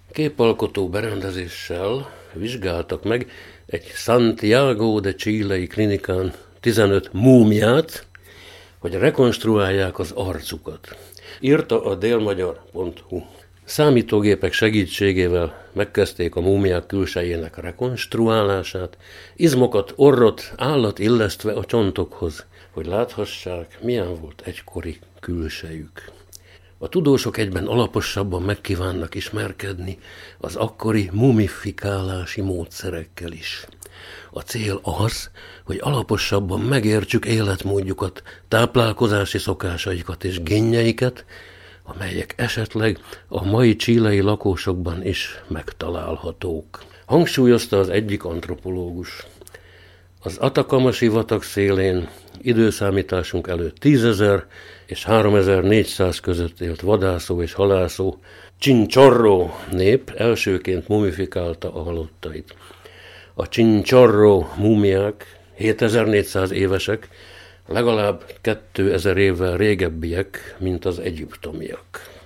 Képalkotó berendezéssel vizsgáltak meg egy Santiago de Chilei klinikán 15 múmiát, hogy rekonstruálják az arcukat. Írta a délmagyar.hu. Számítógépek segítségével megkezdték a múmiák külsejének rekonstruálását, izmokat, orrot, állat illesztve a csontokhoz, hogy láthassák, milyen volt egykori külsejük. A tudósok egyben alaposabban megkívánnak ismerkedni az akkori mumifikálási módszerekkel is. A cél az, hogy alaposabban megértsük életmódjukat, táplálkozási szokásaikat és génjeiket, amelyek esetleg a mai chilei lakósokban is megtalálhatók. Hangsúlyozta az egyik antropológus. Az Atacama-sivatag szélén időszámításunk előtt 10 000 és 3400 között élt vadászó és halászó Chinchorro nép elsőként mumifikálta a halottait. A Chinchorro múmiák 7400 évesek, legalább 2000 évvel régebbiek, mint az egyiptomiak.